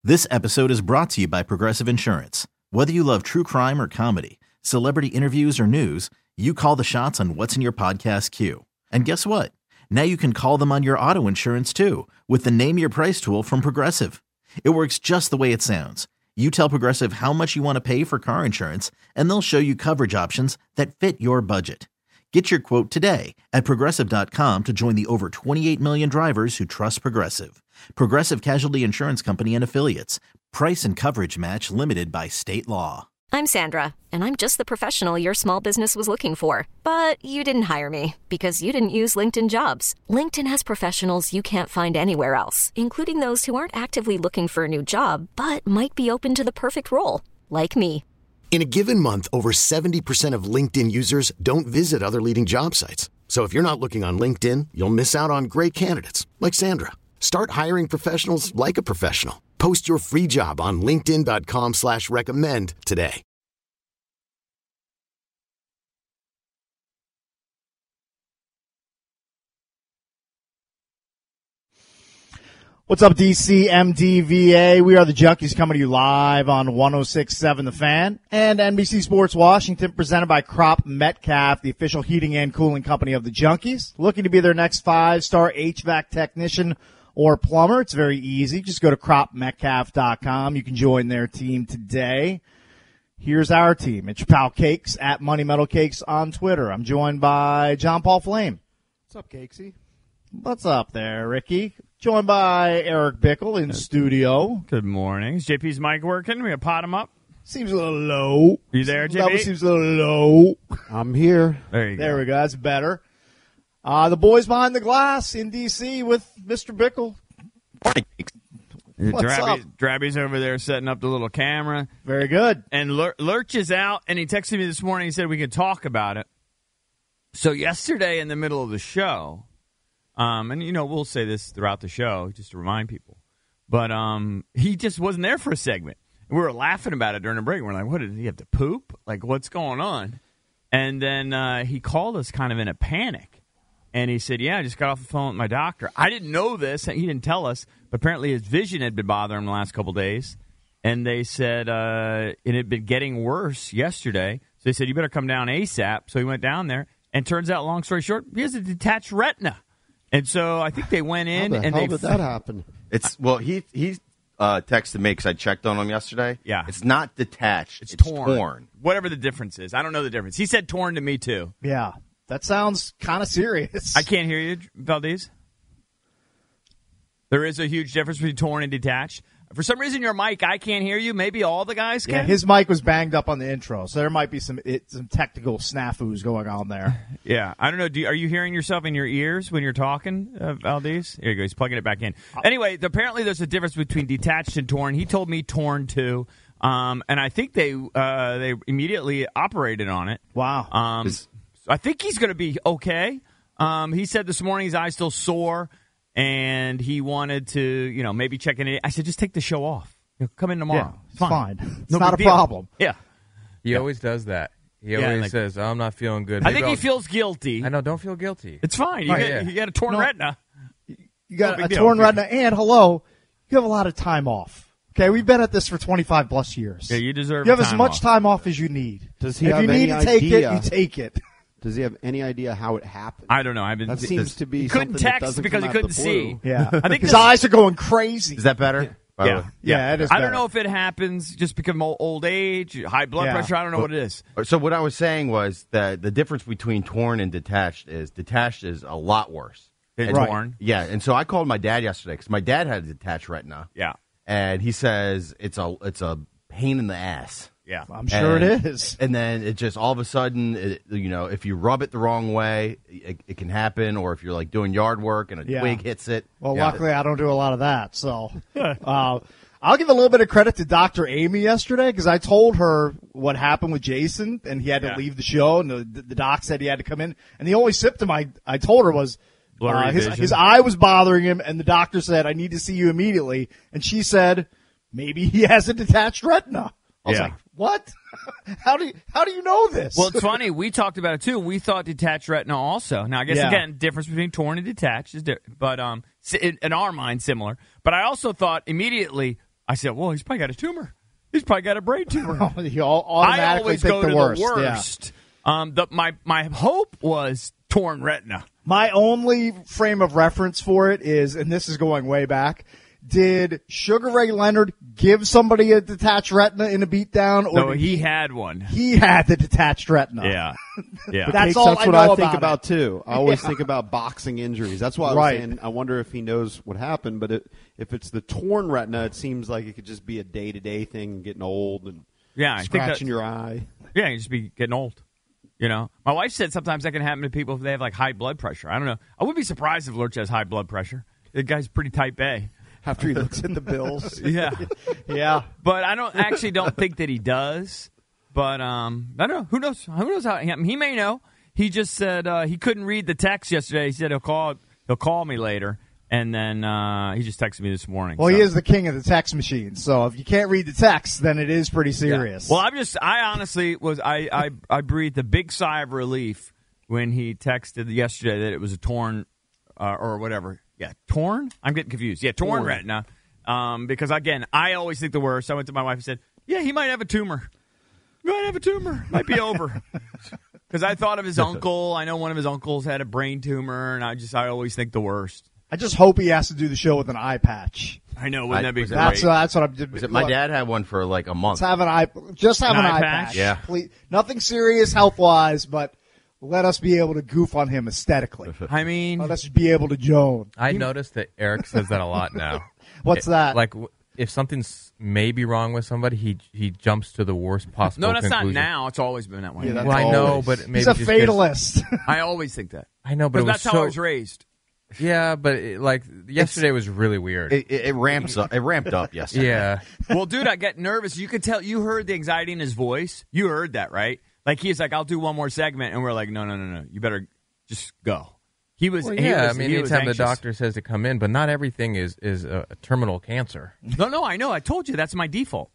This episode is brought to you by Progressive Insurance. Whether you love true crime or comedy, celebrity interviews or news, you call the shots on what's in your podcast queue. And guess what? Now you can call them on your auto insurance too with the Name Your Price tool from Progressive. It works just the way it sounds. You tell Progressive how much you want to pay for car insurance, and they'll show you coverage options that fit your budget. Get your quote today at Progressive.com to join the over 28 million drivers who trust Progressive. Progressive Casualty Insurance Company and Affiliates. Price and coverage match limited by state law. I'm Sandra, and I'm just the professional your small business was looking for. But you didn't hire me because you didn't use LinkedIn Jobs. LinkedIn has professionals you can't find anywhere else, including those who aren't actively looking for a new job, but might be open to the perfect role, like me. In a given month, over 70% of LinkedIn users don't visit other leading job sites. So if you're not looking on LinkedIn, you'll miss out on great candidates like Sandra. Start hiring professionals like a professional. Post your free job on linkedin.com/recommend today. What's up, DC, MDVA? We are the Junkies coming to you live on 106.7 The Fan and NBC Sports Washington, presented by Crop Metcalf, the official heating and cooling company of the Junkies. Looking to be their next 5-star HVAC technician or plumber? It's very easy. Just go to cropmetcalf.com. You can join their team today. Here's our team. It's your pal Cakes at Money Metal Cakes on Twitter. I'm joined by John Paul Flame. What's up, Cakesy? What's up there, Ricky? Joined by Eric Bickle in studio. Good morning. Is JP's mic working? We gonna pot him up? Seems a little low. You there, JP? Level seems a little low. I'm here. There you go. There we go. That's better. The boys behind the glass in D.C. with Mr. Bickle. What's up? Drabby's over there setting up the little camera. Very good. And Lurch is out, and he texted me this morning. He said we could talk about it. So yesterday in the middle of the show, and, you know, we'll say this throughout the show just to remind people, but he just wasn't there for a segment. We were laughing about it during the break. We're like, what, did he have to poop? Like, what's going on? And then he called us kind of in a panic. And he said, yeah, I just got off the phone with my doctor. I didn't know this. He didn't tell us. But apparently his vision had been bothering him the last couple of days. And they said it had been getting worse yesterday. So they said, you better come down ASAP. So he went down there. And turns out, long story short, he has a detached retina. And so I think they went in. How did that happen? He texted me because I checked on him yesterday. Yeah. It's not detached. It's torn. Whatever the difference is. I don't know the difference. He said torn to me, too. Yeah. That sounds kind of serious. I can't hear you, Valdez. There is a huge difference between torn and detached. For some reason, your mic, I can't hear you. Maybe all the guys can. Yeah, his mic was banged up on the intro, so there might be some technical snafus going on there. Yeah, I don't know. Are you hearing yourself in your ears when you're talking, Valdez? Here you go. He's plugging it back in. Anyway, apparently there's a difference between detached and torn. He told me torn too, and I think they immediately operated on it. Wow. I think he's going to be okay. He said this morning his eye's still sore, and he wanted to, maybe check in. I said, just take the show off. Come in tomorrow. Yeah, it's fine. It's No not a big deal. problem. Yeah. He always does that. He always says, I'm not feeling good. I think he feels guilty. I know, don't feel guilty. It's fine. You got a torn retina. You got a torn retina, and you have a lot of time off. Okay, we've been at this for 25 plus years. Yeah, you deserve You have time as much off. time off as you need. Does he If have you any need to take idea? it, you take it. Does he have any idea how it happened? I don't know. That seems to be he couldn't something that text doesn't because come he out of couldn't the blue. see. Yeah. I think his eyes are going crazy. Is that better? Yeah, it is I better. don't know if it happens just because of old age, high blood pressure. I don't know what it is. So what I was saying was that the difference between torn and detached is a lot worse. Than Right. torn. Yeah, and so I called my dad yesterday because my dad had a detached retina. Yeah. And he says it's a pain in the ass. Yeah. I'm sure it is. And then it just all of a sudden, if you rub it the wrong way, it can happen. Or if you're like doing yard work and a twig hits it. Well, luckily I don't do a lot of that. So I'll give a little bit of credit to Dr. Amy yesterday because I told her what happened with Jason and he had to leave the show and the doc said he had to come in. And the only symptom I told her was his eye was bothering him and the doctor said, I need to see you immediately. And she said, maybe he has a detached retina. I was like, what? How do you know this? Well, it's funny. We talked about it, too. We thought detached retina also. Now, I guess, again, difference between torn and detached is different. But in our mind, similar. But I also thought immediately, I said, well, he's probably got a tumor. He's probably got a brain tumor. You automatically I always think go the to worst. the worst. Yeah. My hope was torn retina. My only frame of reference for it is, and this is going way back, did Sugar Ray Leonard give somebody a detached retina in a beatdown? Or No, he had one. He had the detached retina. Yeah. Yeah. That's Cakes, all that's I what know I think about about too. I always think about boxing injuries. That's why I was Right. saying I wonder if he knows what happened. But if it's the torn retina, it seems like it could just be a day-to-day thing, getting old and Yeah, I think scratching that- your eye. Yeah, you just be getting old. You know, my wife said sometimes that can happen to people if they have like high blood pressure. I don't know. I wouldn't be surprised if Lurch has high blood pressure. The guy's pretty type A. After he looks at the bills. Yeah, Yeah. but I don't think that he does. But I don't know. Who knows? Who knows how he may know. He just said he couldn't read the text yesterday. He said he'll call me later, and then he just texted me this morning. Well, so. he is the king of the text machine, so if you can't read the text, then it is pretty serious. Well, I honestly was I breathed a big sigh of relief when he texted yesterday that it was a torn or whatever. Yeah, torn? I'm getting confused. Yeah, torn retina. Because again, I always think the worst. I went to my wife and said, "Yeah, he might have a tumor. He might have a tumor. Might be over." Because I thought of his uncle. I know one of his uncles had a brain tumor, and I always think the worst. I just hope he has to do the show with an eye patch. I know, wouldn't that be great? That's what I'm. Was it, my dad had one for like a month. Let's have an eye eye patch. patch? Yeah. Please. Nothing serious health wise, but let us be able to goof on him aesthetically. I mean, Let us be able to Joan. I noticed that Eric says that a lot now. What's that? Like, if something's maybe wrong with somebody, he jumps to the worst possible no, that's conclusion. not now. It's always been that way. Yeah, that's Well, I know, always. but maybe He's a just 'cause- fatalist. I always think that. I know, but it Because was that's how so, I was raised. Yeah, but yesterday was really weird. It ramps up. It ramped up yesterday. Yeah. Well, dude, I get nervous. You could tell. You heard the anxiety in his voice. You heard that, right? Like he's like, "I'll do one more segment," and we're like, "No. You better just go." He was. Well, he yeah, was, I mean, he was anytime the anxious. doctor says to come in, but not everything is a terminal cancer. No, I know. I told you that's my default.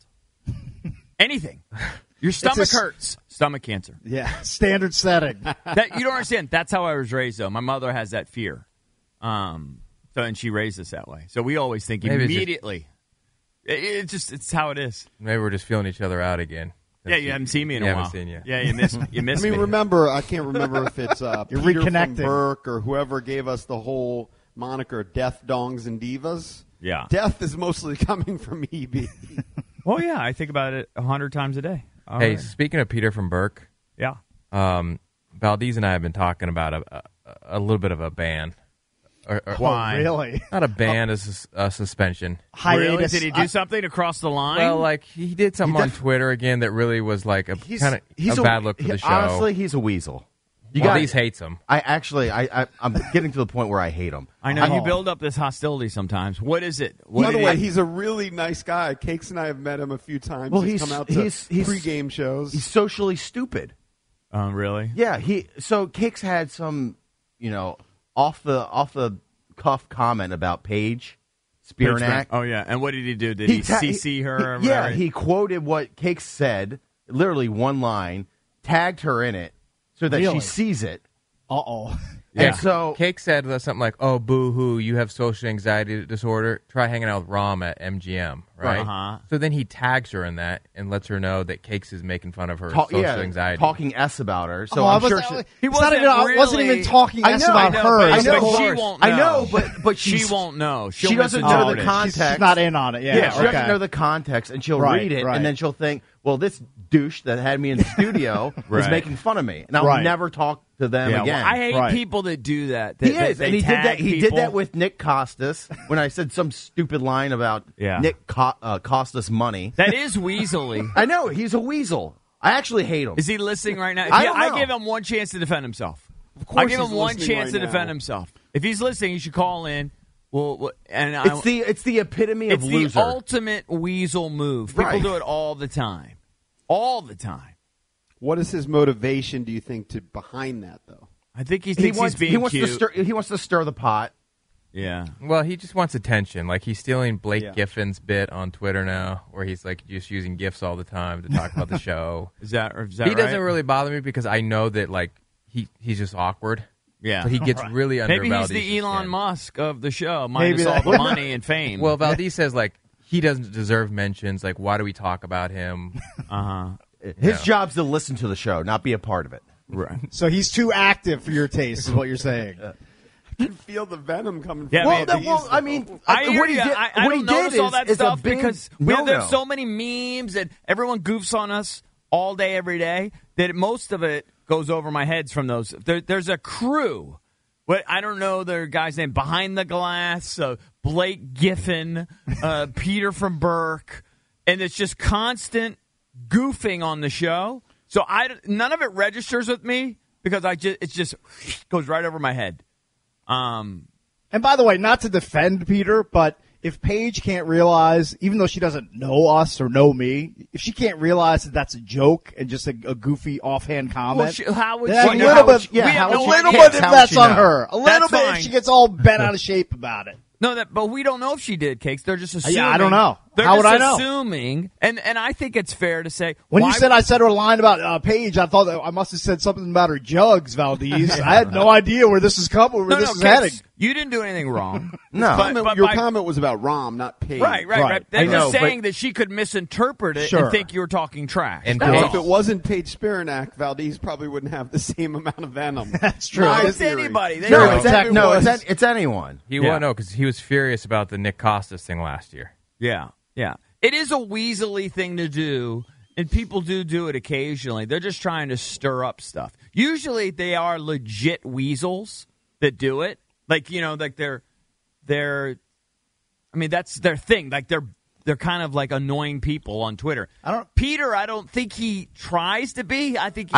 Anything. Your stomach hurts. Stomach cancer. Yeah, standard setting. That you don't understand. That's how I was raised, though. My mother has that fear. And she raised us that way. So we always think Maybe immediately. It's how it is. Maybe we're just feeling each other out again. Yeah, you haven't seen me in a You while. haven't seen you. Yeah, you miss me. You miss I mean, me. remember, I can't remember if it's You're Peter from reconnecting. Burke or whoever gave us the whole moniker Death, Dongs, and Divas. Yeah. Death is mostly coming from EB. Oh, yeah. I think about it 100 times a day. All Hey, right. speaking of Peter from Burke, Yeah. Valdez and I have been talking about a little bit of a ban. Why? Oh, really? Not a ban, a suspension. Really? Hiatus. Did he do something to cross the line? Well, like he did something on Twitter again that really was like a kind of a bad look for the show. Honestly, he's a weasel. Valdez hates him. I'm getting to the point where I hate him. I know you build up this hostility sometimes. What is it? By the way, he's a really nice guy. Cakes and I have met him a few times. Well, he's come out to he's pregame shows. He's socially stupid. Really? Yeah, so Cakes had some, off the cuff comment about Paige Spiranak. Oh, yeah. And what did he do? Did he CC her? Yeah, he quoted what Cakes said, literally one line, tagged her in it so that Really? she sees it. Uh-oh. Yeah. And so Cake said something like, "Oh, boo-hoo, you have social anxiety disorder. Try hanging out with Rom at MGM." Right? Uh-huh. So then he tags her in that and lets her know that Cakes is making fun of her social anxiety. talking S about her. So Oh, I'm I sure wasn't- she, I wasn't even talking I S know, about I know, her. but- I But know, she of won't know. I know, but she won't know. She doesn't know the context. She's not in on it. Yeah, she okay. doesn't know the context, and she'll Right, read it, right. and then she'll think, "Well, this douche that had me in the studio is Right. making fun of me, and I'll Right. never talk to them Yeah, again." well, I hate Right. people that do that. he is, they and he did tag that. He did people. that with Nick Costas when I said some stupid line about Yeah. Nick Costas money. That is weaselly. I know he's a weasel. I actually hate him. Is he listening right now? I don't know. I give him one chance to defend himself. Of course I give him he's one listening chance right to defend now. himself. If he's listening, he should call in. It's the epitome of it's loser. the ultimate weasel move. People Right. do it all the time. All the time. What is his motivation, do you think, behind that, though? I think he thinks he's being cute. He wants to stir the pot. Yeah. Well, he just wants attention. Like he's stealing Blake Yeah. Giffin's bit on Twitter now, where he's like just using GIFs all the time to talk about the show. Is that He right? doesn't really bother me because I know that like he's just awkward. Yeah. So he gets really under Maybe he's Valdez's the Elon skin. Musk of the show, minus Maybe all that- the money and fame. Well, Valdez says like he doesn't deserve mentions. Like, why do we talk about him? His job's to listen to the show, not be a part of it. Right. So he's too active for your taste, is what you're saying. I can feel the venom coming Yeah, from man, I mean, I hear what he you. did, I what he don't notice did all that is stuff a big because no-no. there's so many memes and everyone goofs on us all day, every day, that most of it goes over my heads from those. There's a crew. What I don't know their guy's name. Behind the Glass, Blake Giffen, Peter from Burke, and it's just constant goofing on the show. So none of it registers with me because it just goes right over my head. And by the way, not to defend Peter, but if Paige can't realize, even though she doesn't know us or know me, if she can't realize that that's a joke and just a goofy offhand comment, how would then she a little bit, we have a no little idea. bit if How would that's she on know? her. A little That's bit fine. if she gets all bent out of shape about it. No, but we don't know if she did, Cakes. They're just assuming. Yeah, I don't know. They're How just would I know? assuming, and I think it's fair to say When why you said I said her line about Paige, I thought that I must have said something about her jugs, Valdez. I had no idea where this is coming, where this is Cakes, heading. You didn't do anything wrong. No. Your comment was about Rom, not Paige. Right. Right. They I know, were saying but- that she could misinterpret it Sure. and think you were talking trash. And That's Well, Paige- if all. it wasn't Paige Spiranak, Valdez probably wouldn't have the same amount of venom. That's true. No, My it's theory. anybody. They No, know. it's anyone. He Yeah. won't know because he was furious about the Nick Costas thing last year. Yeah. It is a weaselly thing to do, and people do it occasionally. They're just trying to stir up stuff. Usually, they are legit weasels that do it. Like they're. I mean, that's their thing. Like they're kind of like annoying people on Twitter. Peter, I don't think he tries to be. I think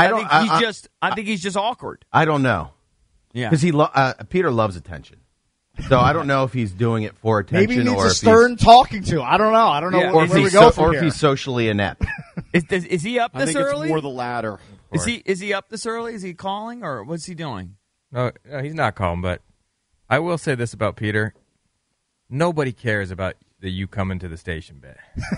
he's just awkward. I don't know. Yeah. Because Peter loves attention. So I don't know if he's doing it for attention Maybe he needs or a if stern talking to. I don't know. I don't know Yeah. where we go from or here. if he's socially inept. Is he up I this think early? it's more the latter. Is he up this early? Is he calling or what's he doing? No, he's not calm, but I will say this about Peter. Nobody cares about the you coming to the station bit.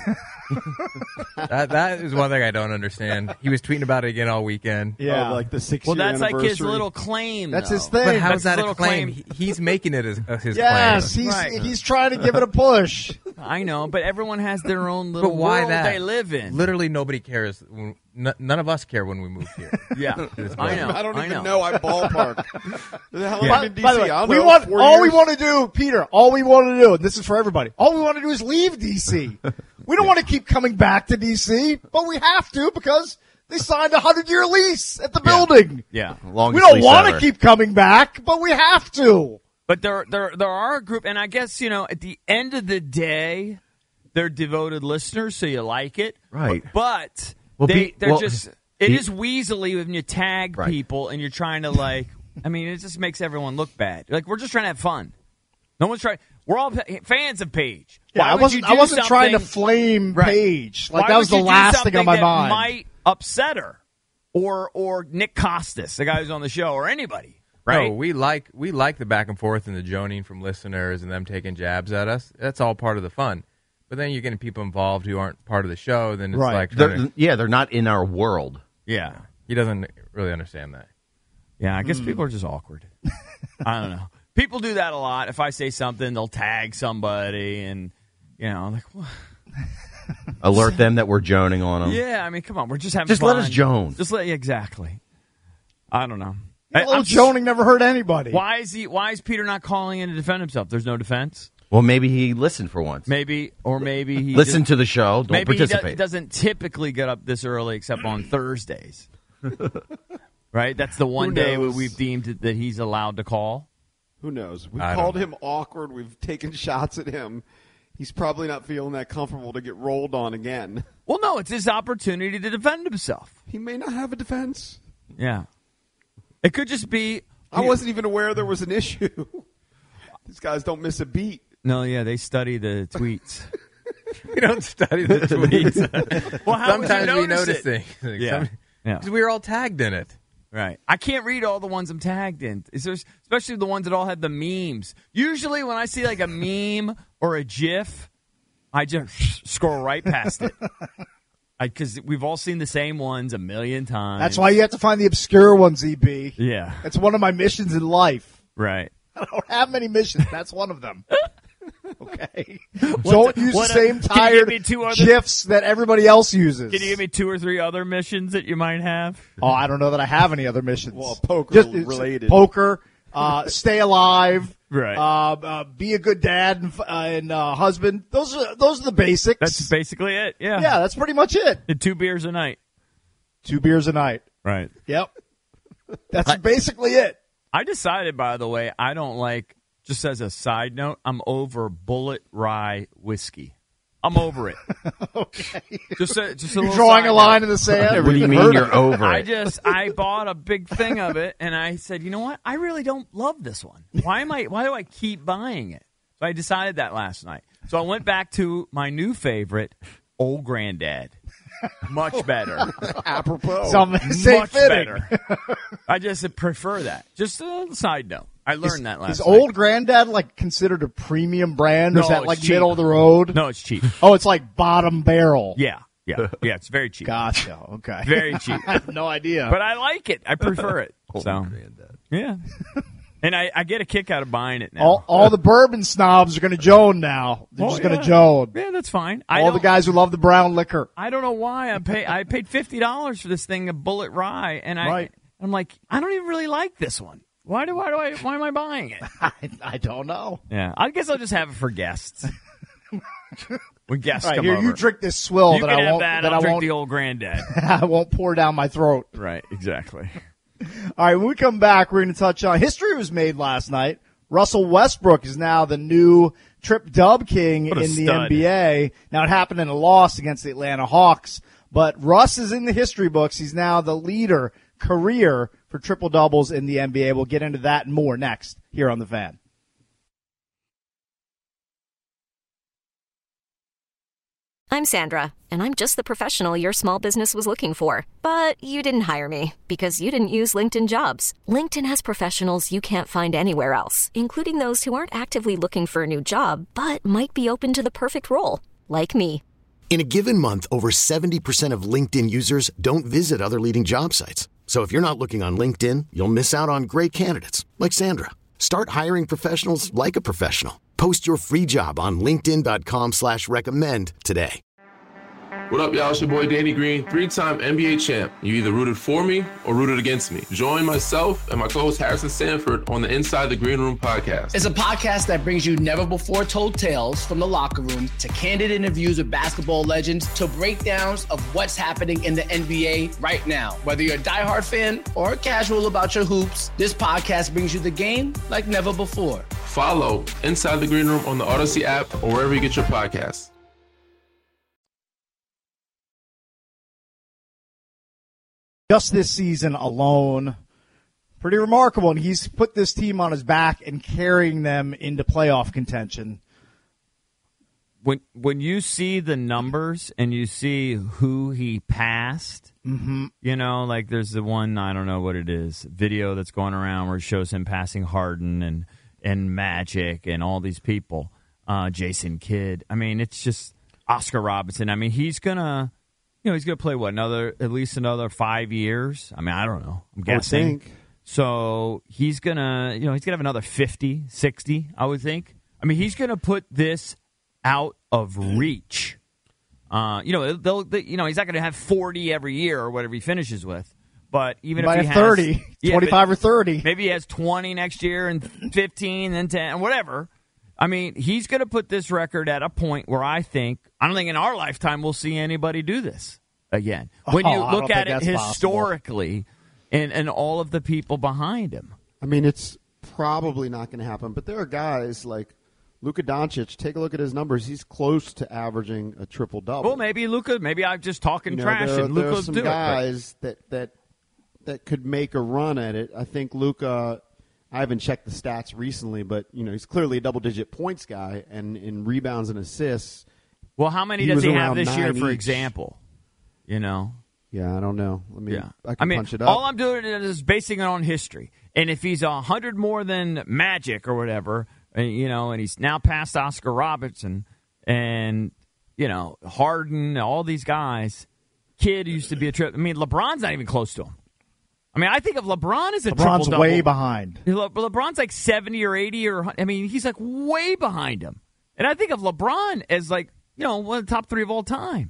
that is one thing I don't understand. He was tweeting about it again all weekend. Yeah. Like the 6 Well, year that's like his anniversary. little claim. That's though. his thing. But how That's is that his a little claim? claim. He's making it as his Yes, claim. he's trying to give it a push. I know, but everyone has their own little But why world that? they live in. Literally nobody cares. None of us care when we move here. Yeah, I know. I don't even know. know. I ballpark. How long By, in DC? by the way, I don't we know, want 4 all we years? want to do, Peter. All we want to do, and this is for everybody. All we want to do is leave DC. We don't want to keep coming back to DC, but we have to because they signed a 100-year lease at the building. Yeah, Longest We don't lease want to ever. keep coming back, but we have to. but there are a group, and I guess at the end of the day, they're devoted listeners, so you like it, Right. But Well, they're just. It he- is weaselly when you tag Right. people and you're trying to it just makes everyone look bad. Like we're just trying to have fun. No one's trying. We're all fans of Paige. Yeah, Why I would you wasn't do trying to something- flame Right. Paige. Like Why that was would the you do last thing on my something that mind. might upset her, or Nick Costas, the guy who's on the show, or anybody. Right? No, we like the back and forth and the joning from listeners and them taking jabs at us. That's all part of the fun. But then you're getting people involved who aren't part of the show. Then it's Right. like trying to- They're not in our world. Yeah. he doesn't really understand that. Yeah, I guess people are just awkward. I don't know. People do that a lot. If I say something, they'll tag somebody, and like, what? Alert them that we're joning on them. Yeah, I mean, come on, we're just having Just fun. let us joan. Exactly. I don't know. A little joning never hurt anybody. Why is Peter not calling in to defend himself? There's no defense. Well, maybe he listened for once. Maybe he Listen to the show. Don't maybe participate. he doesn't typically get up this early except on Thursdays. Right? That's the one Who day knows? we've deemed that he's allowed to call. Who knows? We've I don't called know. him awkward. We've taken shots at him. He's probably not feeling that comfortable to get rolled on again. Well, no, it's his opportunity to defend himself. He may not have a defense. Yeah. It could just be. I wasn't even aware there was an issue. These guys don't miss a beat. No, yeah, they study the tweets. We don't study the tweets. Well, how would you Sometimes we notice notice it? things. Like, Yeah. Yeah. Because we were all tagged in it. Right. I can't read all the ones I'm tagged in. Especially the ones that all have the memes. Usually when I see like a meme or a GIF, I just scroll right past it. Because we've all seen the same ones a million times. That's why you have to find the obscure ones, EB. Yeah. That's one of my missions in life. Right. I don't have many missions. That's one of them. Okay. Don't use the same tired GIFs that everybody else uses. Can you give me 2 or 3 other missions that you might have? Oh, I don't know that I have any other missions. Well, poker related. Poker, stay alive. Right. Be a good dad and husband. Those are the basics. That's basically it. Yeah. Yeah, that's pretty much it. And 2 beers a night. 2 beers a night. Right. Yep. That's basically it. I decided, by the way, I don't like, just as a side note, I'm over Bullet Rye whiskey. I'm over it. Okay. Just a You're drawing a line in the sand. What do you mean you're over it? I bought a big thing of it, and I said, you know what? I really don't love this one. Why do I keep buying it? So I decided that last night. So I went back to my new favorite, Old Granddad. Much better. Apropos. Much better. I just prefer that. Just a side note. I learned that last night. Is Old Granddad considered a premium brand? Or is that cheap. middle of the road? No, it's cheap. Oh, it's like bottom barrel. Yeah, it's very cheap. Gotcha. Okay. Very cheap. I have no idea. But I like it. I prefer it. Old Granddad. Yeah. And I get a kick out of buying it now. All the bourbon snobs are going to Joan now. They're just going to Joan. Yeah, that's fine. All the guys who love the brown liquor. I don't know why I paid $50 for this thing of Bullet Rye, and I'm like, I don't even really like this one. Why am I buying it? I don't know. Yeah, I guess I'll just have it for guests. When guests come over. Here, you drink this swill you that can I have won't. That that I'll I drink won't. the Old Granddad. I won't pour down my throat. Right, exactly. All right, when we come back, we're going to touch on history was made last night. Russell Westbrook is now the new Trip Dub King in the stud. NBA. Now, it happened in a loss against the Atlanta Hawks, but Russ is in the history books. He's now the leader career for triple doubles in the NBA. We'll get into that and more next here on The Fan. I'm Sandra, and I'm just the professional your small business was looking for. But you didn't hire me because you didn't use LinkedIn Jobs. LinkedIn has professionals you can't find anywhere else, including those who aren't actively looking for a new job, but might be open to the perfect role, like me. In a given month, over 70% of LinkedIn users don't visit other leading job sites. So if you're not looking on LinkedIn, you'll miss out on great candidates like Sandra. Start hiring professionals like a professional. Post your free job on linkedin.com/recommend today. What up, y'all? It's your boy Danny Green, 3-time NBA champ. You either rooted for me or rooted against me. Join myself and my co-host Harrison Sanford on the Inside the Green Room podcast. It's a podcast that brings you never-before-told tales from the locker room to candid interviews with basketball legends to breakdowns of what's happening in the NBA right now. Whether you're a diehard fan or casual about your hoops, this podcast brings you the game like never before. Follow Inside the Green Room on the Odyssey app or wherever you get your podcasts. Just this season alone, pretty remarkable. And he's put this team on his back and carrying them into playoff contention. When you see the numbers and you see who he passed, you know, like there's the one, I don't know what it is, video that's going around where it shows him passing Harden and Magic and all these people, Jason Kidd. I mean, it's just Oscar Robertson. I mean, he's going to... You know, he's going to play, at least another 5 years? I mean, I don't know. I'm guessing. I think. So he's going to, have another 50, 60, I would think. I mean, he's going to put this out of reach. He's not going to have 40 every year or whatever he finishes with. But even if he has 30, 25 or 30. Maybe he has 20 next year and 15 and 10, whatever. I mean, he's going to put this record at a point where I don't think in our lifetime we'll see anybody do this again. When you look at it historically and all of the people behind him. I mean, it's probably not going to happen, but there are guys like Luka Doncic. Take a look at his numbers. He's close to averaging a triple-double. Well, maybe I'm just talking trash and there Luka are some do guys that could make a run at it. I think Luka... I haven't checked the stats recently, but he's clearly a double-digit points guy, and in rebounds and assists. Well, how many does he have this year, for example? Yeah, I don't know. I can punch it up. All I'm doing is basing it on history, and if he's 100 more than Magic or whatever, and he's now past Oscar Robertson and Harden, all these guys. Kidd used to be LeBron's not even close to him. I mean, I think of LeBron as a triple-double. LeBron's way behind. LeBron's like 70 or 80 he's like way behind him. And I think of LeBron as like, one of the top 3 of all time.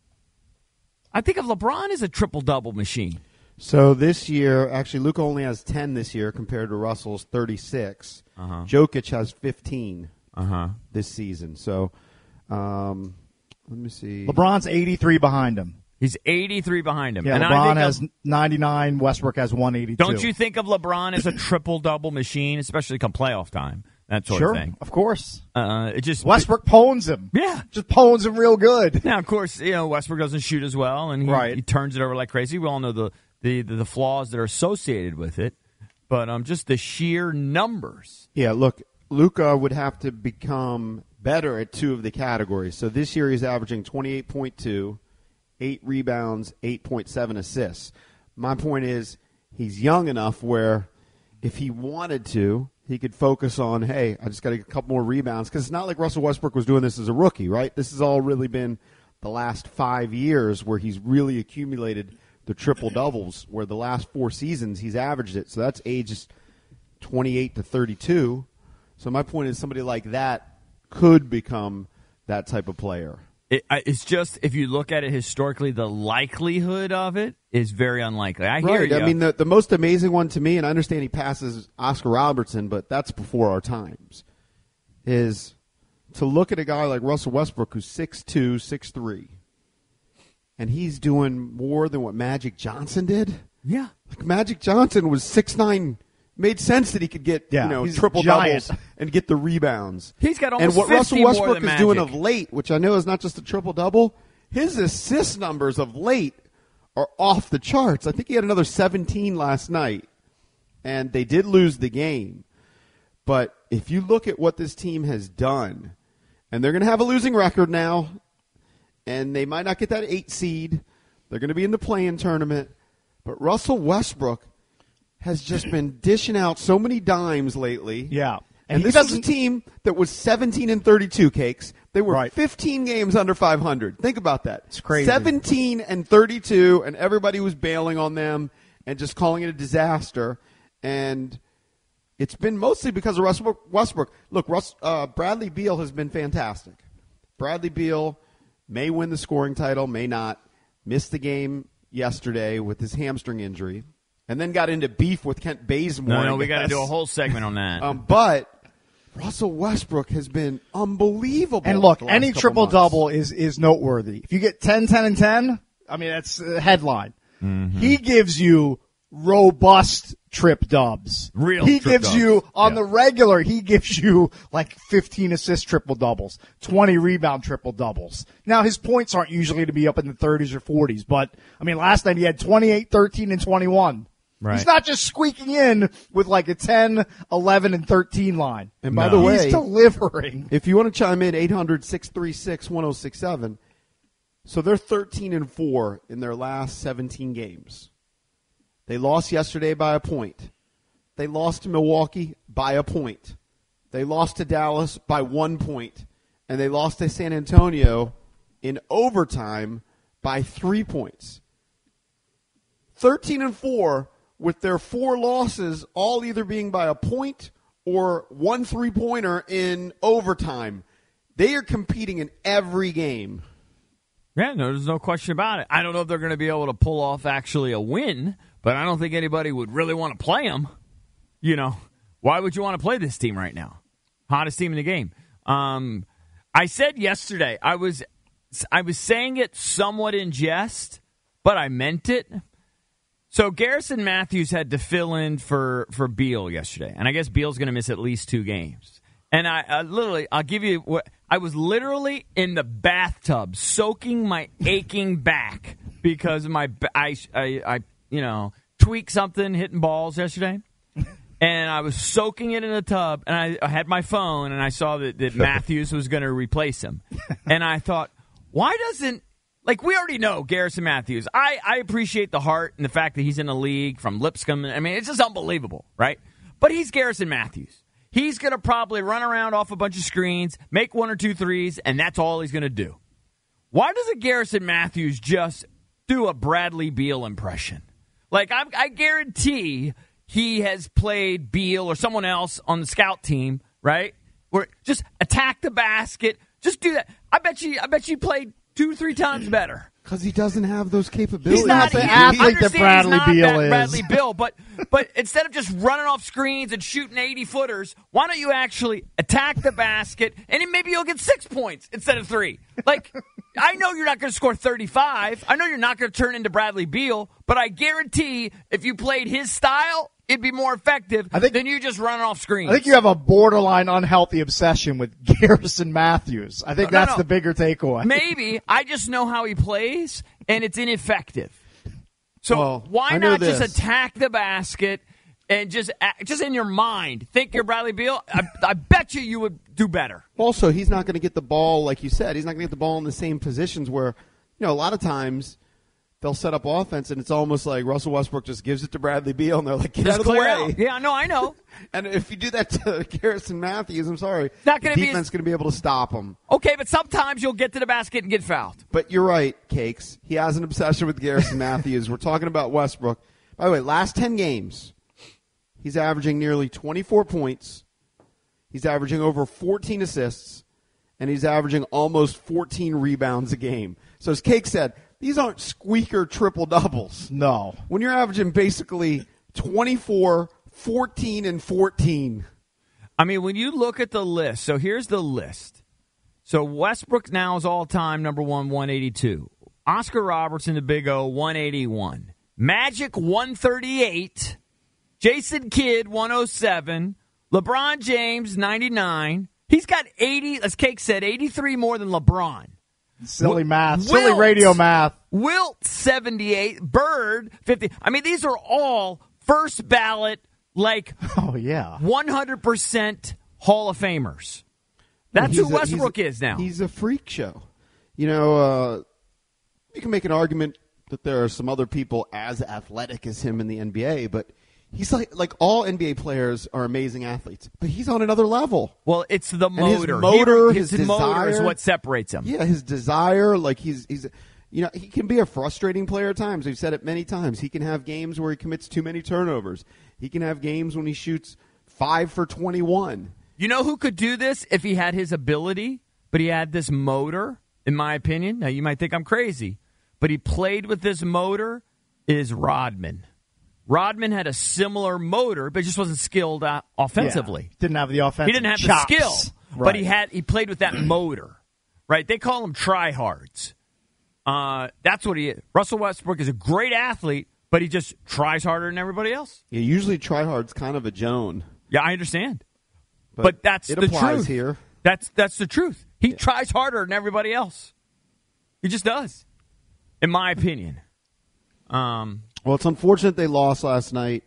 I think of LeBron as a triple-double machine. So this year, actually, Luka only has 10 this year compared to Russell's 36. Jokic has 15 this season. So let me see. LeBron's 83 behind him. He's 83 behind him. Yeah, and LeBron has 99. Westbrook has 182. Don't you think of LeBron as a triple-double machine, especially come playoff time? That sort of thing. Of course. Westbrook pwns him. Yeah. Just pwns him real good. Now, of course, Westbrook doesn't shoot as well, and he turns it over like crazy. We all know the flaws that are associated with it, but just the sheer numbers. Yeah, look, Luka would have to become better at 2 of the categories. So this year he's averaging 28.2, 8 rebounds, 8.7 assists. My point is he's young enough where if he wanted to, he could focus on, hey, I just got to get a couple more rebounds. Because it's not like Russell Westbrook was doing this as a rookie, right? This has all really been the last 5 years where he's really accumulated the triple-doubles, where the last 4 seasons he's averaged it. So that's ages 28 to 32. So my point is somebody like that could become that type of player. It's just, if you look at it historically, the likelihood of it is very unlikely. I hear right. you. I mean, the most amazing one to me, and I understand he passes Oscar Robertson, but that's before our times, is to look at a guy like Russell Westbrook who's 6'2", 6'3", and he's doing more than what Magic Johnson did. Yeah. Like Magic Johnson was 6'9". Made sense that he could get triple doubles and get the rebounds. He's got almost and what 50 Russell more Westbrook than is Magic. doing of late, which I know is not just a triple double, his assist numbers of late are off the charts. I think he had another 17 last night, and they did lose the game. But if you look at what this team has done, and they're going to have a losing record now, and they might not get that 8 seed. They're going to be in the play-in tournament. But Russell Westbrook has just been dishing out so many dimes lately. Yeah. And this was a team that was 17-32, Cakes. They were 15 games under 500. Think about that. It's crazy. 17-32, and everybody was bailing on them and just calling it a disaster. And it's been mostly because of Russell Westbrook. Look, Bradley Beal has been fantastic. Bradley Beal may win the scoring title, may not. Missed the game yesterday with his hamstring injury. And then got into beef with Kent Bazemore. No, we got to do a whole segment on that. But Russell Westbrook has been unbelievable. And look, any triple-double is noteworthy. If you get 10, 10, and 10, I mean, that's a headline. Mm-hmm. He gives you robust trip dubs. He gives you, on the regular, he gives you like 15 assist triple-doubles, 20 rebound triple-doubles. Now, his points aren't usually to be up in the 30s or 40s, but, I mean, last night he had 28, 13, and 21. Right. He's not just squeaking in with like a 10, 11, and 13 line. And by the way, he's delivering. If you want to chime in, 800-636-1067. So they're 13-4 in their last 17 games. They lost yesterday by a point. They lost to Milwaukee by a point. They lost to Dallas by 1 point. And they lost to San Antonio in overtime by 3 points. 13-4 with their 4 losses all either being by a point or 1 3-pointer in overtime. They are competing in every game. Yeah, no, there's no question about it. I don't know if they're going to be able to pull off actually a win, but I don't think anybody would really want to play them. You know, why would you want to play this team right now? Hottest team in the game. I said yesterday, I was saying it somewhat in jest, but I meant it. So Garrison Matthews had to fill in for Beal yesterday, and I guess Beal's going to miss at least 2 games. And I'll give you what I was literally in the bathtub soaking my aching back because of I tweaked something hitting balls yesterday, and I was soaking it in the tub, and I had my phone, and I saw that Matthews was going to replace him, and I thought, why doesn't we already know Garrison Matthews. I appreciate the heart and the fact that he's in the league from Lipscomb. I mean, it's just unbelievable, right? But he's Garrison Matthews. He's going to probably run around off a bunch of screens, make 1 or 2 threes, and that's all he's going to do. Why doesn't Garrison Matthews just do a Bradley Beal impression? I guarantee he has played Beal or someone else on the scout team, right? Just attack the basket. Just do that. I bet you played 2-3 times better. Because he doesn't have those capabilities. He's not the athlete that Bradley Beal is. Bradley Beal, but instead of just running off screens and shooting 80-footers, why don't you actually attack the basket, and then maybe you'll get 6 points instead of 3. Like, I know you're not going to score 35. I know you're not going to turn into Bradley Beal, but I guarantee if you played his style, it'd be more effective than you just running off screens. I think you have a borderline unhealthy obsession with Garrison Matthews. I think that's the bigger takeaway. Maybe. I just know how he plays, and it's ineffective. So why know not this. just attack the basket and just in your mind, think you're Bradley Beal? I bet you would do better. Also, he's not going to get the ball, like you said. He's not going to get the ball in the same positions where, a lot of times – they'll set up offense, and it's almost like Russell Westbrook just gives it to Bradley Beal, and they're like, get out of the way. Out. Yeah, no, I know. And if you do that to Garrison Matthews, I'm sorry, not the defense is going to be able to stop him. Okay, but sometimes you'll get to the basket and get fouled. But you're right, Cakes. He has an obsession with Garrison Matthews. We're talking about Westbrook. By the way, last 10 games, he's averaging nearly 24 points. He's averaging over 14 assists, and he's averaging almost 14 rebounds a game. So as Cake said, these aren't squeaker triple-doubles. No. When you're averaging basically 24, 14, and 14. I mean, when you look at the list, so here's the list. So Westbrook now is all-time number 1, 182. Oscar Robertson, the Big O, 181. Magic, 138. Jason Kidd, 107. LeBron James, 99. He's got 80, as Cake said, 83 more than LeBron. Silly math. Silly radio math. Wilt, 78. Bird, 50. I mean, these are all first ballot, 100% Hall of Famers. That's who Westbrook is now. He's a freak show. You can make an argument that there are some other people as athletic as him in the NBA, but he's like all NBA players are amazing athletes, but he's on another level. Well, it's the motor. His motor desire is what separates him. Yeah, his desire. Like he can be a frustrating player at times. We've said it many times. He can have games where he commits too many turnovers. He can have games when he shoots 5 for 21. You know who could do this if he had his ability, but he had this motor, in my opinion? Now, you might think I'm crazy, but he played with this motor, is Rodman. Rodman had a similar motor, but just wasn't skilled offensively. Yeah, didn't have the offensive He didn't have chops. the skill, right. but he played with that motor, right? They call them tryhards. That's what he is. Russell Westbrook is a great athlete, but he just tries harder than everybody else. Yeah, usually tryhard's kind of a Joan. Yeah, I understand. But that's it the applies truth. Here. That's the truth. He tries harder than everybody else. He just does, in my opinion. Well, it's unfortunate they lost last night.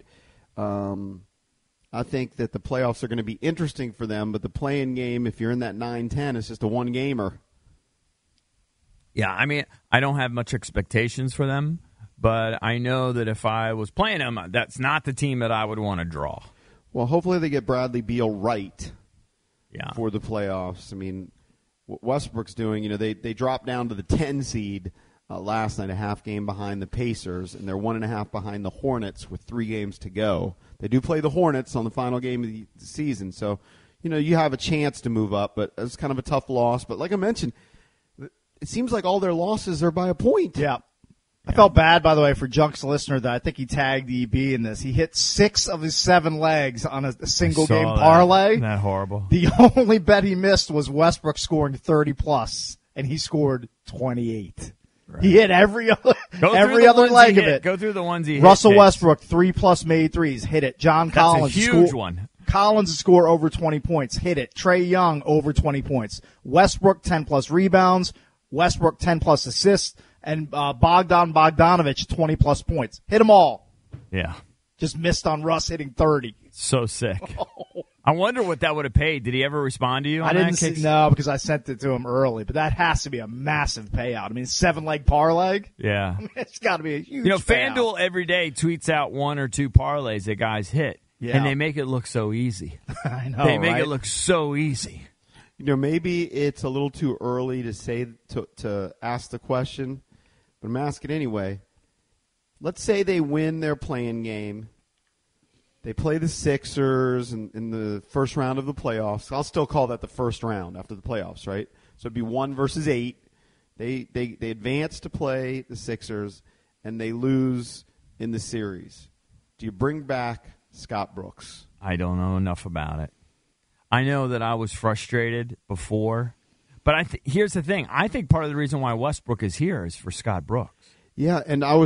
I think that the playoffs are going to be interesting for them, but the play-in game, if you're in that 9-10, it's just a one-gamer. Yeah, I mean, I don't have much expectations for them, but I know that if I was playing them, that's not the team that I would want to draw. Well, hopefully they get Bradley Beal right for the playoffs. I mean, what Westbrook's doing, they dropped down to the 10 seed last night, a half game behind the Pacers, and they're 1.5 behind the Hornets with 3 games to go. They do play the Hornets on the final game of the season, so you have a chance to move up, but it's kind of a tough loss. But like I mentioned, it seems like all their losses are by a point. Yeah. I felt bad, by the way, for Junk's listener that I think he tagged EB in this. He hit 6 of his 7 legs on a single game parlay. Isn't that horrible? The only bet he missed was Westbrook scoring 30+, and he scored 28. Right. He hit every other leg of it. Go through the ones he hit. Russell Westbrook, 3+ made threes, hit it. John Collins, that's a huge one. Collins score over 20 points, hit it. Trae Young over 20 points. Westbrook 10+ rebounds. Westbrook 10+ assists, and Bogdan Bogdanović 20+ points. Hit them all. Yeah. Just missed on Russ hitting 30. So sick. I wonder what that would have paid. Did he ever respond to you on I didn't see, no, because I sent it to him early. But that has to be a massive payout. I mean, 7-leg parlay. Yeah. I mean, it's got to be a huge payout. FanDuel every day tweets out 1 or 2 parlays that guys hit. Yeah. And they make it look so easy. I know, They make it look so easy. Maybe it's a little too early to say to ask the question, but I'm asking anyway. Let's say they win their play-in game. They play the Sixers in the first round of the playoffs. I'll still call that the first round after the playoffs, right? So it'd be 1 versus 8. They advance to play the Sixers, and they lose in the series. Do you bring back Scott Brooks? I don't know enough about it. I know that I was frustrated before, but here's the thing. I think part of the reason why Westbrook is here is for Scott Brooks. Yeah, and I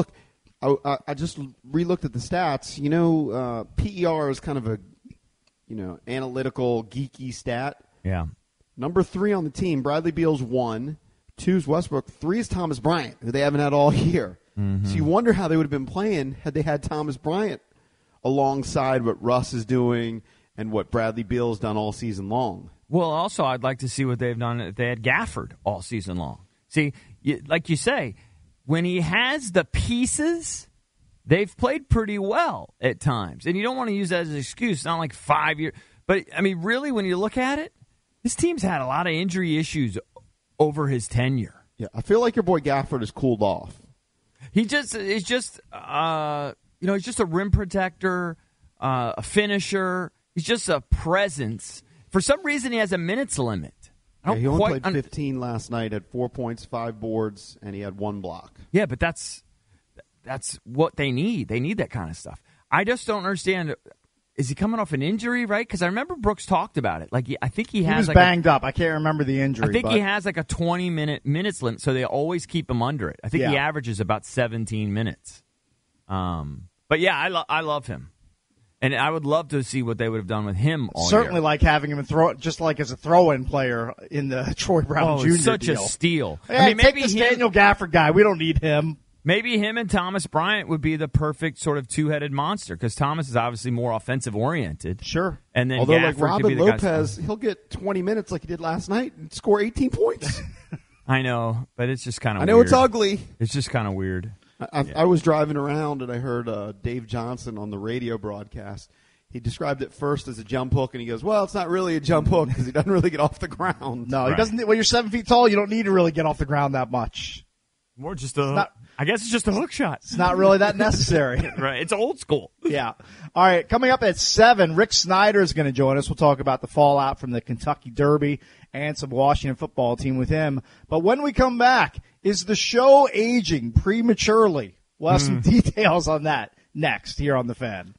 just re-looked at the stats. PER is kind of a, analytical, geeky stat. Yeah. Number 3 on the team, Bradley Beal's 1. 2 is Westbrook. 3 is Thomas Bryant, who they haven't had all year. Mm-hmm. So you wonder how they would have been playing had they had Thomas Bryant alongside what Russ is doing and what Bradley Beal's done all season long. Well, also, I'd like to see what they've done if they had Gafford all season long. See, like you say, when he has the pieces, they've played pretty well at times. And you don't want to use that as an excuse. It's not like 5 years. But, really, when you look at it, this team's had a lot of injury issues over his tenure. Yeah, I feel like your boy Gafford has cooled off. He's just a rim protector, a finisher. He's just a presence. For some reason, he has a minutes limit. He only played 15 last night, had 4 points, 5 boards, and he had 1 block. Yeah, but that's what they need. They need that kind of stuff. I just don't understand. Is he coming off an injury, right? Because I remember Brooks talked about it. I think he has. He was banged up. I can't remember the injury. I think he has a 20-minutes limit, so they always keep him under it. I think he averages about 17 minutes. But yeah, I love him, and I would love to see what they would have done with him all Certainly year. like having him just like as a throw-in player in the Troy Brown Jr. Such deal. a steal. Hey, maybe this Daniel Gafford guy. We don't need him. Maybe him and Thomas Bryant would be the perfect sort of two-headed monster because Thomas is obviously more offensive-oriented. Sure. And then although Gafford like Robin could be the Lopez, he'll get 20 minutes like he did last night and score 18 points. I know, but it's just kind of I know it's ugly. It's just kind of weird. I was driving around and I heard Dave Johnson on the radio broadcast. He described it first as a jump hook, and he goes, well, it's not really a jump hook because he doesn't really get off the ground. No, he doesn't. When you're 7 feet tall, you don't need to really get off the ground that much. More just I guess it's just a hook shot. It's not really that necessary. Right. It's old school. Yeah. All right. Coming up at 7, Rick Snyder is going to join us. We'll talk about the fallout from the Kentucky Derby and some Washington football team with him. But when we come back, is the show aging prematurely? We'll have some details on that next here on The Fan.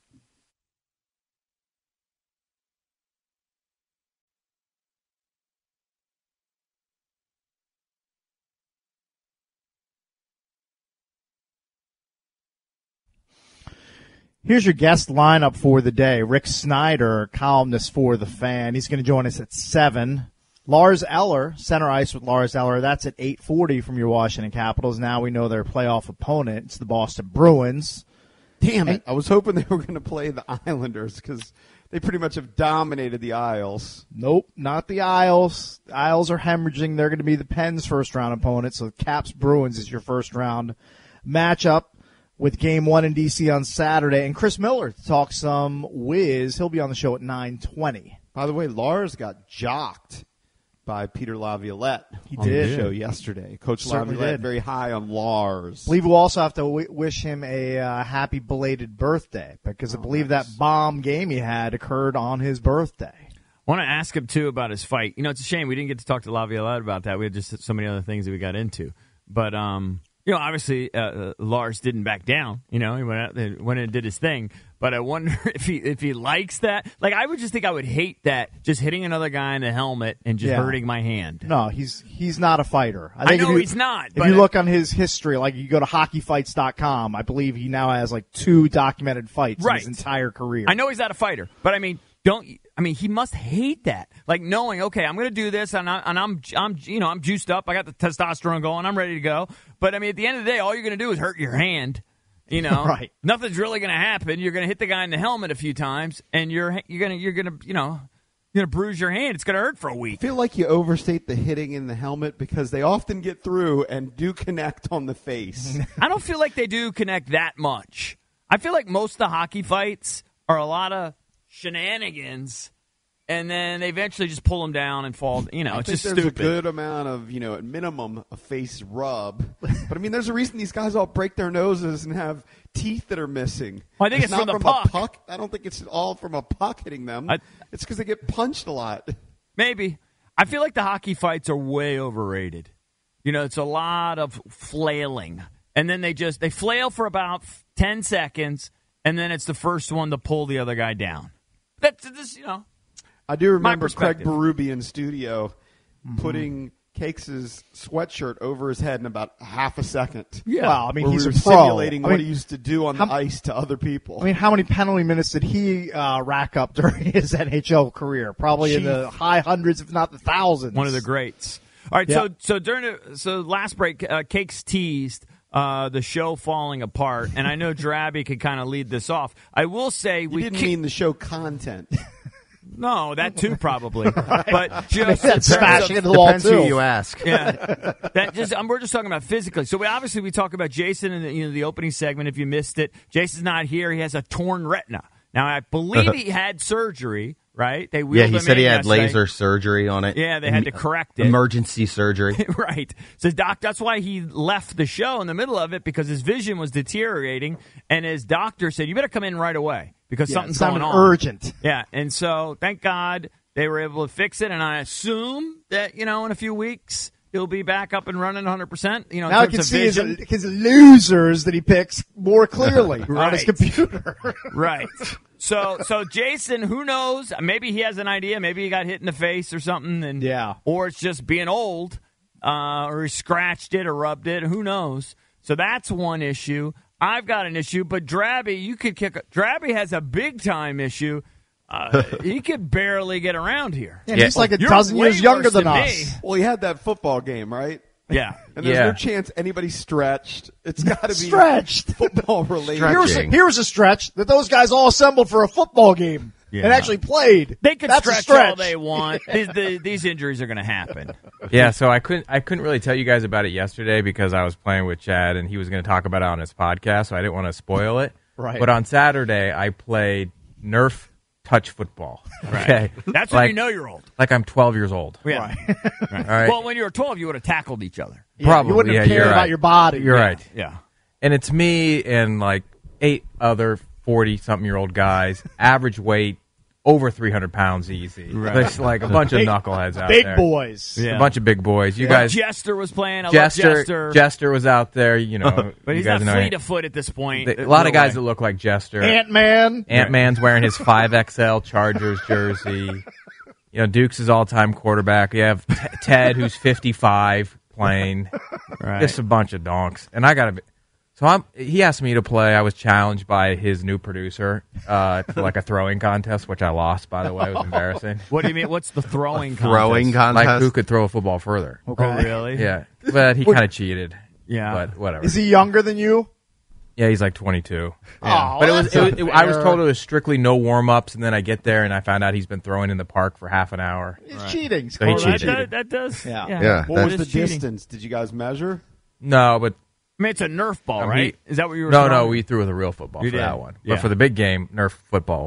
Here's your guest lineup for the day. Rick Snyder, columnist for The Fan. He's going to join us at 7. Lars Eller, center ice with Lars Eller. That's at 8:40 from your Washington Capitals. Now we know their playoff opponent. It's the Boston Bruins. Damn it. I was hoping they were going to play the Islanders because they pretty much have dominated the Isles. Nope, not the Isles. The Isles are hemorrhaging. They're going to be the Pens' first-round opponent. So Caps Bruins is your first-round matchup with Game 1 in D.C. on Saturday. And Chris Miller to talk some whiz. He'll be on the show at 9:20. By the way, Lars got jocked by Peter Laviolette on the show yesterday. Coach Certainly Laviolette did. very high on Lars. I believe we'll also have to wish him a happy belated birthday because I believe that bomb game he had occurred on his birthday. I want to ask him, too, about his fight. It's a shame we didn't get to talk to Laviolette about that. We had just so many other things that we got into. But, obviously Lars didn't back down. He went out there, went in and did his thing. But I wonder if he likes that. Like, I would just think I would hate that, just hitting another guy in the helmet and just hurting my hand. No, he's not a fighter. I know he's not. If you look on his history, like you go to hockeyfights.com, I believe he now has like 2 documented fights in his entire career. I know he's not a fighter, but he must hate that. Like knowing, okay, I'm going to do this and I'm juiced up. I got the testosterone going. I'm ready to go. But at the end of the day, all you're going to do is hurt your hand. Right. Nothing's really going to happen. You're going to hit the guy in the helmet a few times, and you're going to bruise your hand. It's going to hurt for a week. I feel like you overstate the hitting in the helmet because they often get through and do connect on the face. I don't feel like they do connect that much. I feel like most of the hockey fights are a lot of shenanigans, and then they eventually just pull them down and fall. You know, I it's think just there's stupid. a good amount of, at minimum, a face rub. But, I mean, there's a reason these guys all break their noses and have teeth that are missing. Well, I think it's not from the a puck. I don't think it's all from a puck hitting them. It's because they get punched a lot. Maybe. I feel like the hockey fights are way overrated. It's a lot of flailing. And then they flail for about 10 seconds, and then it's the first one to pull the other guy down. That's just, I do remember my Craig perspective. Berube in studio putting Cakes' sweatshirt over his head in about half a second. Yeah. Well, I mean, where he's we were a pro. simulating I what mean, he used to do on the ice to other people. I mean, how many penalty minutes did he rack up during his NHL career? Probably in the high hundreds, if not the thousands. One of the greats. All right, Yep. so last break, Cakes teased the show falling apart, and I know Drabby could kind of lead this off. I will say we didn't mean the show content. No, that too probably. But just that's smashing into the wall Depends too. who you ask. Yeah, we're just talking about physically. So we talk about Jason in the opening segment. If you missed it, Jason's not here. He has a torn retina. Now I believe he had surgery. Right? They wheeled he him said in he had yesterday. laser surgery on it. Yeah, they had to correct it. Emergency surgery. Right. So, Doc, that's why he left the show in the middle of it, because his vision was deteriorating, and his doctor said, you better come in right away because something's going on. Urgent. Yeah, and so thank God they were able to fix it, and I assume that, in a few weeks he'll be back up and running 100%. Now I can see his losers that he picks more clearly on his computer. Right. So Jason, who knows? Maybe he has an idea. Maybe he got hit in the face or something, or it's just being old, or he scratched it or rubbed it. Who knows? So that's one issue. I've got an issue, but Drabby, you could Drabby has a big time issue. He could barely get around here. Yeah, he's like a dozen years younger than us. Well, he had that football game, right? Yeah. And there's no chance anybody stretched. It's got to be stretched. Football related. Here's a stretch that those guys all assembled for a football game and actually played. They can That's stretch all they want. These injuries are going to happen. Yeah, so I couldn't really tell you guys about it yesterday because I was playing with Chad and he was going to talk about it on his podcast, so I didn't want to spoil it. Right. But on Saturday, I played Nerf touch football. Right. Okay. That's when you know you're old. Like I'm 12 years old. Yeah. All right. Well, when you were 12, you would have tackled each other. Probably. You wouldn't have you're cared about right. your body. You're right. Yeah. And it's me and like 8 other 40-something-year-old guys, average weight, over 300 pounds easy. Right. There's like a bunch of knuckleheads out Big there. boys. A bunch of big boys. You guys. Jester was playing. I love Jester. Jester was out there, But he's not fleet of foot at this point. A lot of guys that look like Jester. Ant-Man. Ant-Man's wearing his 5XL Chargers jersey. Duke's his all-time quarterback. You have Ted, who's 55, playing. Right. Just a bunch of donks. And I got to be... So he asked me to play. I was challenged by his new producer to like a throwing contest, which I lost, by the way. It was embarrassing. What do you mean? What's the throwing contest? Throwing contest? Like who could throw a football further. Okay. Oh, really? Yeah. But he kind of cheated. Yeah. But whatever. Is he younger than you? Yeah, he's like 22. Oh, But that's I was unfair. told it was strictly no warm-ups, and then I get there and I found out he's been throwing in the park for half an hour. He's cheating. So he Well, cheated. that does. Yeah. Yeah. What was It the is cheating. distance? Did you guys measure? No, but I mean, it's a Nerf ball, I mean, right? Is that what you were no, throwing? we threw with a real football You for did? that one. Yeah. But for the big game, Nerf football.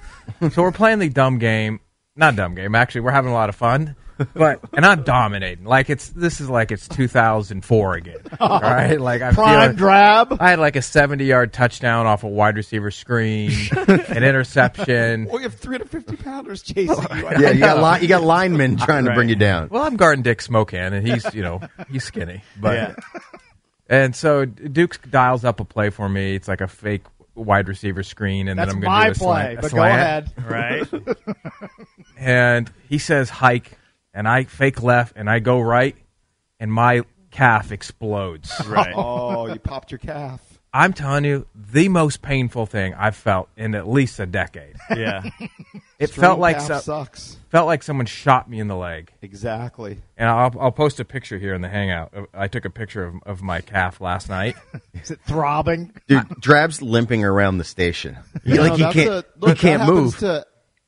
So we're playing the dumb game. Not dumb game. Actually, we're having a lot of fun. And I'm dominating. This is like it's 2004 again. All right? Like I'm Prime feeling, drab. I had like a 70-yard touchdown off a wide receiver screen, an interception. Well, you have 350-pounders chasing you. Yeah, you got linemen trying to bring you down. Well, I'm guarding Dick Smokehan, and he's skinny. But and so Duke dials up a play for me. It's like a fake wide receiver screen, and That's then I'm my going to do play, a but go slant. ahead. Right? And he says hike, and I fake left, and I go right, and my calf explodes. Right. Oh, you popped your calf. I'm telling you, the most painful thing I've felt in at least a decade. Yeah. It String felt like calf sucks. felt like someone shot me in the leg. Exactly. And I'll post a picture here in the Hangout. I took a picture of my calf last night. Is it throbbing? Dude, Drab's limping around the station. He That can't happens move. To,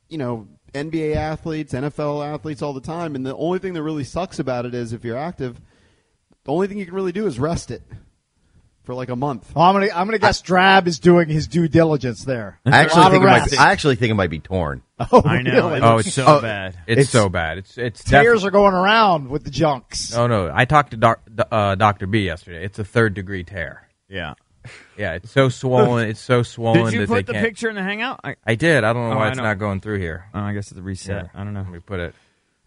NBA athletes, NFL athletes all the time, and the only thing that really sucks about it is if you're active, the only thing you can really do is rest it for like a month. Well, I'm gonna guess Drab is doing his due diligence there. I A actually think it might be torn. Oh, I know. really? It looks so bad. It's so bad. It's Tears are going around with the junks. Oh no! I talked to Dr. B yesterday. It's a 3rd-degree tear. Yeah. Yeah, it's so swollen. It's so swollen Did you that put they the can't. picture in the Hangout? I did. I don't know Oh, why I it's know. not going through here. Oh, I guess it's a reset. I don't know. Let me put it.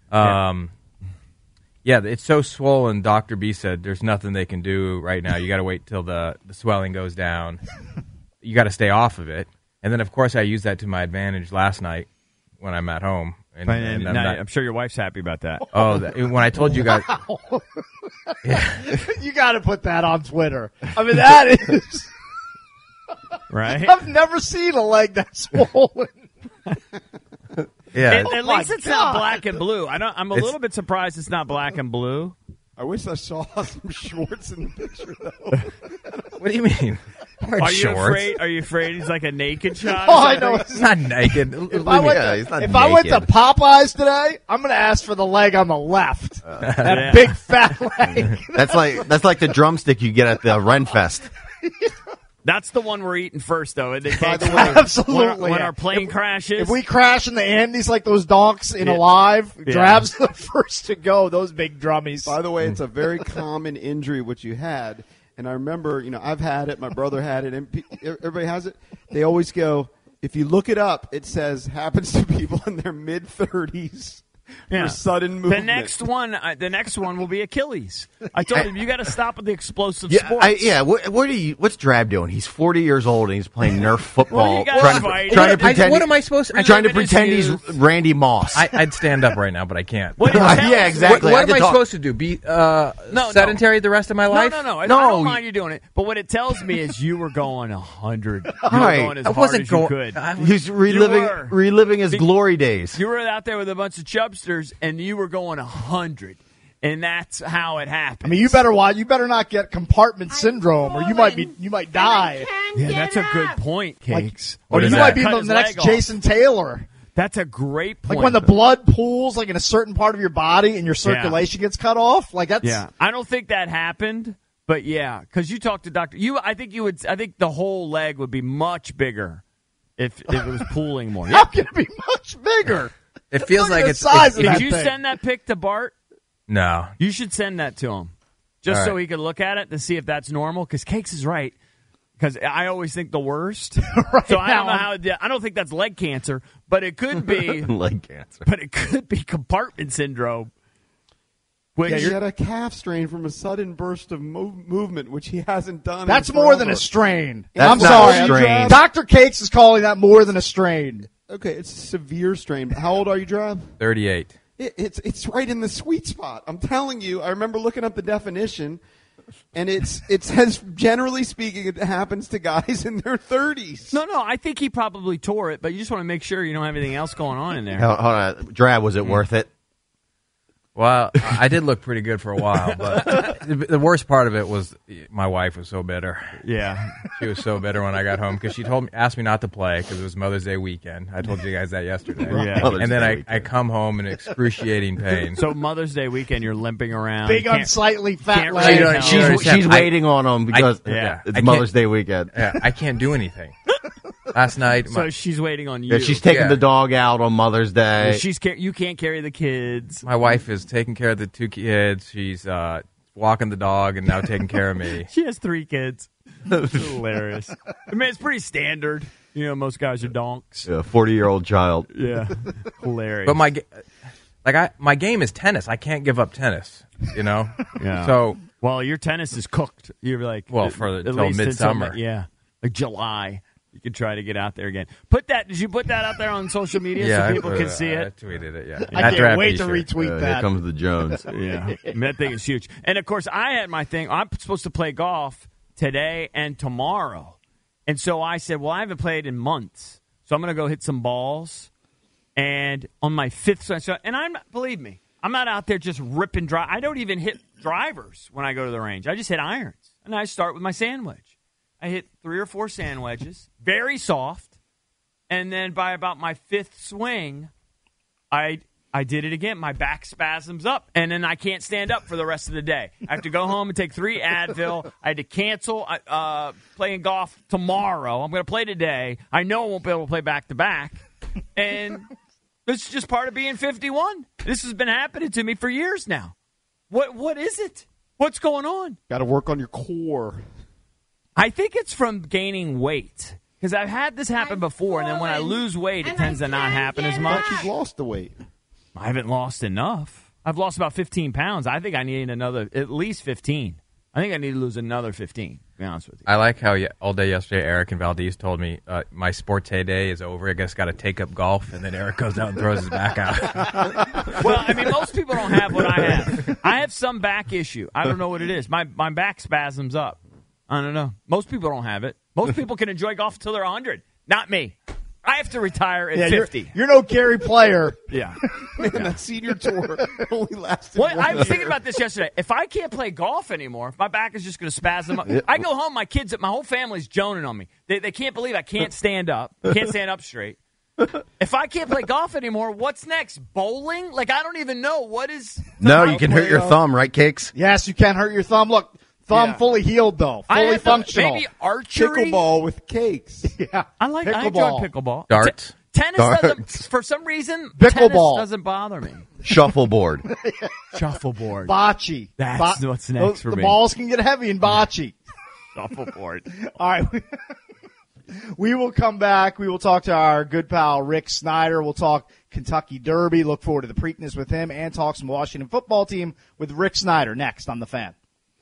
Yeah, it's so swollen. Dr. B said there's nothing they can do right now. You got to wait till the swelling goes down. You got to stay off of it. And then, of course, I used that to my advantage last night when I'm at home. And I'm sure your wife's happy about that. Oh, when I told you guys, You got to put that on Twitter. I mean, that is Right? I've never seen a leg that swollen. yeah, At least it's not black and blue. I'm a little bit surprised it's not black and blue. I wish I saw some shorts in the picture, though. what do you mean? Are you afraid? Are you afraid he's like a naked shot? Oh, I know. He's not naked. If I went to Popeyes today, I'm going to ask for the leg on the left. That big fat leg. That's like the drumstick you get at the Renfest. That's the one we're eating first, though. By the way, absolutely. When our plane crashes. If we crash in the Andes like those donks in Alive, Drab's the first to go, those big drummies. By the way, it's a very common injury which you had. And I remember, I've had it. My brother had it. And everybody has it. They always go, if you look it up, it says happens to people in their mid-30s. For sudden movement. The next one will be Achilles. I told him you got to stop with the explosive sports. What's Drab doing? He's 40 years old and he's playing Nerf football, Well, trying to pretend. What am I supposed to? Trying to pretend he's Randy Moss. I'd stand up right now, but I can't. Yeah, exactly. What am I supposed to do? Be sedentary the rest of my life? No. I don't mind you doing it. But what it tells me is you were going 100. You were going as hard as you could. He's reliving his glory days. You were out there with a bunch of chubsters, and you were going 100. And that's how it happened. I mean, you better not get compartment syndrome, or you might die. Yeah, that's a good point, Cakes. Or you might be the next Jason Taylor. That's a great point. Like when the blood pools like in a certain part of your body and your circulation gets cut off. Like that's. Yeah, I don't think that happened, but yeah, because you talked to Dr. I think the whole leg would be much bigger if it was pooling more. How can it be much bigger? It feels like it's size of Did that you thing. send that pic to Bart? No. You should send that to him, just so he could look at it to see if that's normal. Because Cakes is right. Because I always think the worst. So I don't know how. I don't think that's leg cancer, but it could be leg cancer. But it could be compartment syndrome. Which he had a calf strain from a sudden burst of movement, which he hasn't done. That's more than a strain. That's I'm not sorry. a strain. Dr. Cakes is calling that more than a strain. Okay, it's a severe strain. How old are you, Drab? 38. It's right in the sweet spot. I'm telling you. I remember looking up the definition, and it says, generally speaking, it happens to guys in their 30s. No, I think he probably tore it, but you just want to make sure you don't have anything else going on in there. Hold on. Drab, was it worth it? Well, I did look pretty good for a while, but the worst part of it was my wife was so bitter. Yeah. She was so bitter when I got home because she asked me not to play because it was Mother's Day weekend. I told you guys that yesterday. Yeah. And then I come home in excruciating pain. So Mother's Day weekend, you're limping around. Big, unsightly fat leg. She's waiting on him because it's Mother's Day weekend. Yeah, I can't do anything. Last night, so she's waiting on you. Yeah, she's taking the dog out on Mother's Day. You can't carry the kids. My wife is taking care of the 2 kids. She's walking the dog and now taking care of me. She has 3 kids. That's hilarious. I mean, it's pretty standard. Most guys are donks. Yeah, 40-year-old child. Yeah, hilarious. But my game is tennis. I can't give up tennis. Yeah. So your tennis is cooked. You're like till midsummer. Yeah, like July. You could try to get out there again. Did you put that out there on social media so people can see it? I tweeted it, yeah. I can't wait to retweet that. Here comes the Jones. Yeah. That thing is huge. And, of course, I had my thing. I'm supposed to play golf today and tomorrow. And so I said, well, I haven't played in months. So I'm going to go hit some balls. And on my 5th swing, and believe me, I'm not out there just ripping drive. I don't even hit drivers when I go to the range. I just hit irons. And I start with my sand wedge. I hit 3 or 4 sand wedges, very soft, and then by about my 5th swing, I I did it again. My back spasms up, and then I can't stand up for the rest of the day. I have to go home and take 3 Advil. I had to cancel playing golf tomorrow. I'm going to play today. I know I won't be able to play back-to-back. And it's just part of being 51. This has been happening to me for years now. What is it? What's going on? Got to work on your core. I think it's from gaining weight. Because I've had this happen before, and then when I lose weight, it tends to not happen as much. You've lost the weight. I haven't lost enough. I've lost about 15 pounds. I think I need at least 15. I think I need to lose another 15, to be honest with you. I like how all day yesterday Eric and Valdez told me my sports heyday is over. I guess got to take up golf, and then Eric goes out and throws his back out. Well, I mean, most people don't have what I have. I have some back issue. I don't know what it is. My back spasms up. I don't know. Most people don't have it. Most people can enjoy golf until they're 100. Not me. I have to retire at 50. You're no Gary Player. Yeah. Man, that senior tour only lasted I was thinking about this yesterday. If I can't play golf anymore, if my back is just going to spasm up, I go home, my whole family's joning on me. They can't believe I can't stand up. Can't stand up straight. If I can't play golf anymore, what's next? Bowling? Like, I don't even know. What is... No, you can hurt your thumb, right, Cakes? Yes, you can hurt your thumb. Look. Thumb fully healed, though. Fully functional. Maybe archery. Pickleball with Cakes. Yeah. I enjoy pickleball. Darts. Tennis doesn't, for some reason, Pickleball tennis doesn't bother me. Shuffleboard. Shuffleboard. Bocce. That's what's next for me. The balls can get heavy in bocce. Shuffleboard. All right. We will come back. We will talk to our good pal Rick Snyder. We'll talk Kentucky Derby. Look forward to the Preakness with him and talk some Washington football team with Rick Snyder next on The Fan.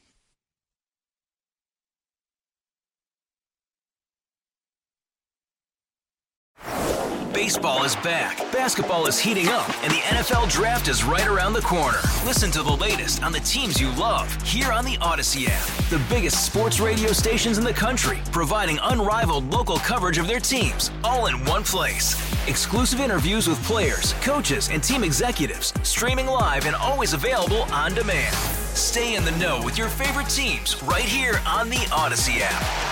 Baseball is back, basketball is heating up, and the NFL Draft is right around the corner. Listen to the latest on the teams you love here on the Odyssey app. The biggest sports radio stations in the country, providing unrivaled local coverage of their teams, all in one place. Exclusive interviews with players, coaches, and team executives, streaming live and always available on demand. Stay in the know with your favorite teams right here on the Odyssey app.